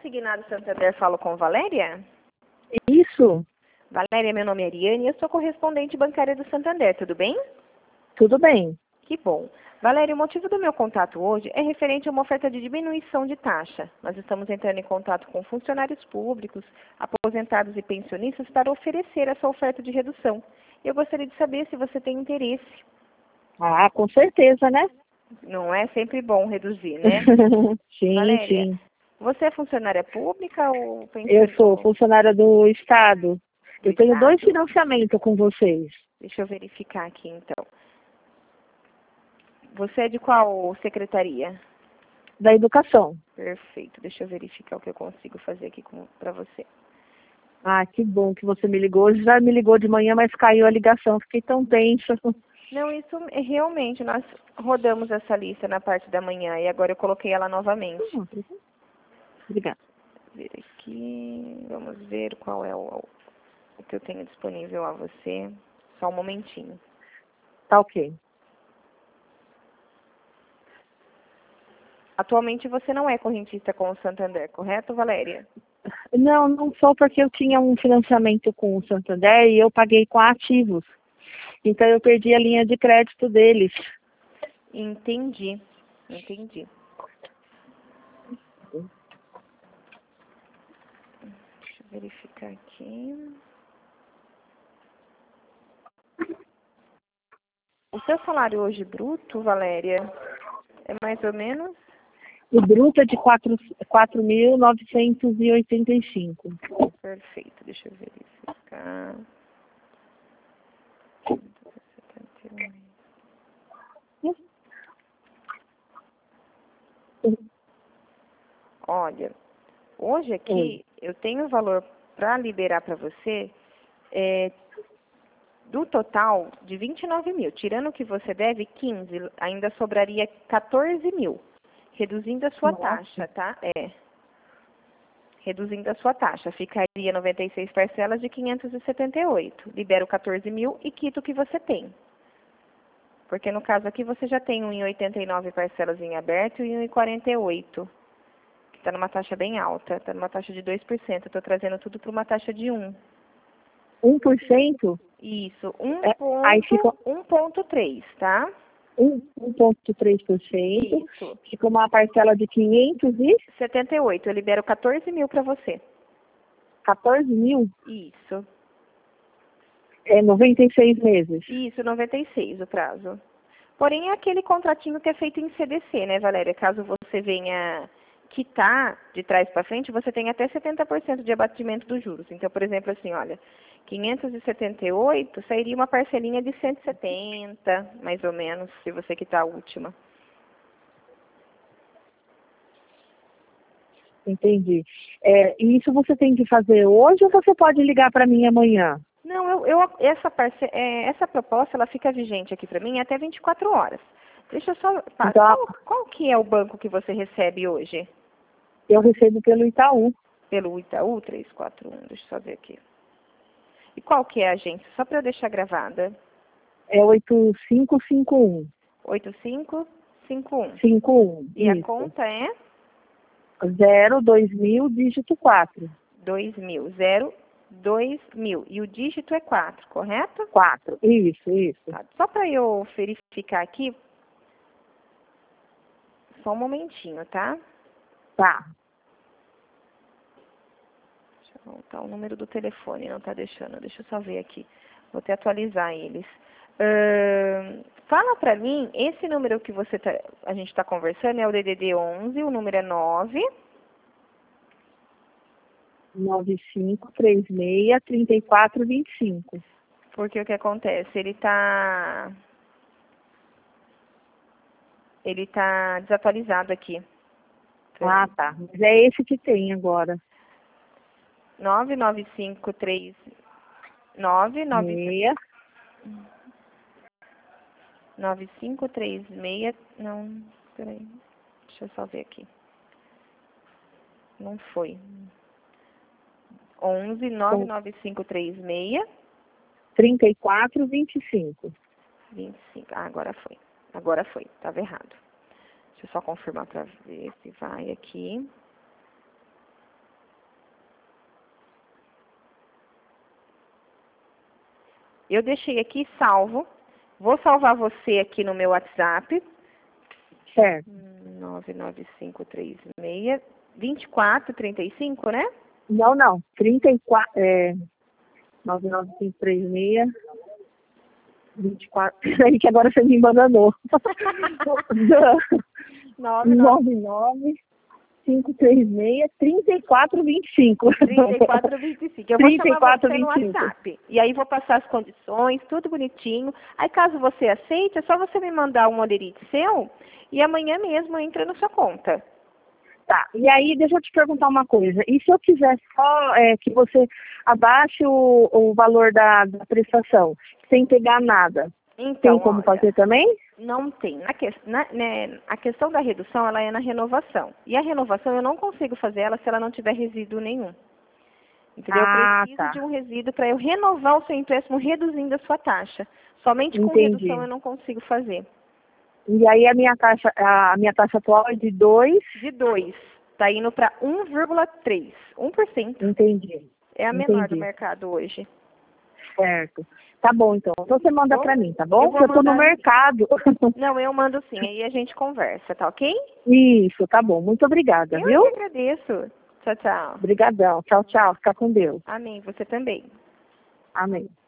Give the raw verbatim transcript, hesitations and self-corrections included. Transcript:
Consignado Santander, falo com Valéria? Isso, Valéria, meu nome é Ariane e eu sou correspondente bancária do Santander, tudo bem? tudo bem. Que bom. Valéria, o motivo do meu contato hoje é referente a uma oferta de diminuição de taxa. Nós estamos entrando em contato com funcionários públicos, aposentados e pensionistas para oferecer essa oferta de redução. Eu gostaria de saber se você tem interesse. Ah, com certeza, né? Não é sempre bom reduzir, né? sim, Valéria, sim. você é funcionária pública ou Eu pensionista? sou funcionária do Estado. Do Eu tenho dois Estado? financiamentos com vocês. Deixa eu verificar aqui, então. Você é de qual secretaria? Da Educação. Perfeito. Deixa eu verificar o que eu consigo fazer aqui para você. Ah, que bom que você me ligou. Já me ligou de manhã, mas caiu a ligação. Fiquei tão tensa. Não, isso é realmente, nós rodamos essa lista na parte da manhã e agora eu coloquei ela novamente. Obrigada. Ver aqui, vamos ver qual é o, o que eu tenho disponível a você. Só um momentinho. Tá ok. Atualmente você não é correntista com o Santander, correto, Valéria? Não, não sou porque eu tinha um financiamento com o Santander e eu paguei com ativos. Então eu perdi a linha de crédito deles. Entendi, entendi. Deixa eu verificar aqui. O seu salário hoje bruto, Valéria, é mais ou menos? O bruto é de quatro mil novecentos e oitenta e cinco. Perfeito, deixa eu verificar. Olha, hoje aqui eu tenho valor para liberar para você é, do total de vinte e nove mil. Tirando o que você deve, quinze, ainda sobraria quatorze mil. Reduzindo a sua Nossa. taxa, tá? É. Reduzindo a sua taxa. Ficaria noventa e seis parcelas de quinhentos e setenta e oito. Libero quatorze mil e quito o que você tem. Porque no caso aqui você já tem um e oitenta e nove parcelas em aberto e um e quarenta e oito. Que está numa taxa bem alta. Está numa taxa de dois por cento. Eu estou trazendo tudo para uma taxa de um. um por cento? Isso. um É, aí fica ponto três, tá? um vírgula três por cento. Isso. Fica uma parcela de quinhentos e setenta e oito. Eu libero quatorze mil para você. quatorze mil? Isso. É noventa e seis meses. Isso, noventa e seis o prazo. Porém, é aquele contratinho que é feito em C D C, né, Valéria? Caso você venha quitar de trás para frente, você tem até setenta por cento de abatimento dos juros. Então, por exemplo, assim, olha, quinhentos e setenta e oito sairia uma parcelinha de cento e setenta, mais ou menos, se você quitar a última. Entendi. É, e isso você tem que fazer hoje ou você pode ligar para mim amanhã? Não, eu, eu essa, parce, é, essa proposta ela fica vigente aqui para mim até vinte e quatro horas. Deixa eu só... Então, qual, qual que é o banco que você recebe hoje? Eu recebo pelo Itaú. Pelo Itaú três quatro um, deixa eu só ver aqui. E qual que é a agência? Só para eu deixar gravada. É oito cinco cinco um. oito cinco cinco um. cinco um. E Isso. a conta é? zero dois mil, dígito quatro. dois mil. zero dois mil. E o dígito é quatro, correto? quatro. Isso, isso. Tá. Só para eu verificar aqui. Só um momentinho, tá? Tá. Deixa eu voltar o número do telefone, não tá deixando. Deixa eu só ver aqui. Vou até atualizar eles. Uh, fala pra mim, esse número que você tá, a gente está conversando é o D D D onze, o número é nove... nove cinco três seis, três quatro dois cinco. Porque o que acontece? Ele tá... Ele tá desatualizado aqui. Ah, tá. Mas é esse que tem agora. nove nove cinco três... nove nove cinco três seis... Não, peraí. Deixa eu só ver aqui. Não foi. onze nove nove cinco três seis... trinta e quatro vinte e cinco. vinte e cinco. Ah, agora foi. Agora foi. Estava errado. Deixa eu só confirmar para ver se vai aqui. Eu deixei aqui salvo. Vou salvar você aqui no meu WhatsApp. Certo. nove nove cinco três seis, vinte e quatro, trinta e cinco, né? Não, não. trinta e quatro, é, nove nove cinco três seis, vinte e quatro. Peraí que agora você me embananou. nove nove nove cinco três seis, trinta e quatro, vinte e cinco. trinta e quatro, vinte e cinco. Eu vou trinta e chamar quatro, você no vinte e cinco. WhatsApp. E aí vou passar as condições, tudo bonitinho. Aí caso você aceite, é só você me mandar um olerite seu e amanhã mesmo entra na sua conta. Tá, e aí deixa eu te perguntar uma coisa. E se eu quiser só é, que você abaixe o, o valor da, da prestação, sem pegar nada, Então, tem como olha, fazer também? não tem. Na que, na, né, a questão da redução, ela é na renovação. E a renovação eu não consigo fazer ela se ela não tiver resíduo nenhum. Entendeu? Ah, eu preciso tá. de um resíduo para eu renovar o seu empréstimo reduzindo a sua taxa. Somente com Entendi. redução eu não consigo fazer. E aí a minha taxa, a minha taxa atual é de dois? De dois. Está indo para um vírgula três. um por cento. Entendi. É a menor do Entendi. mercado hoje. Certo. Tá bom, então. Então você manda Bom, para mim, tá eu bom? vou Porque eu tô no mandar- mercado. Não, eu mando sim. Aí a gente conversa, tá ok? Isso, tá bom. Muito obrigada, Eu viu? que agradeço. Tchau, tchau. Obrigadão. Tchau, tchau. Fica com Deus. Amém. Você também. Amém.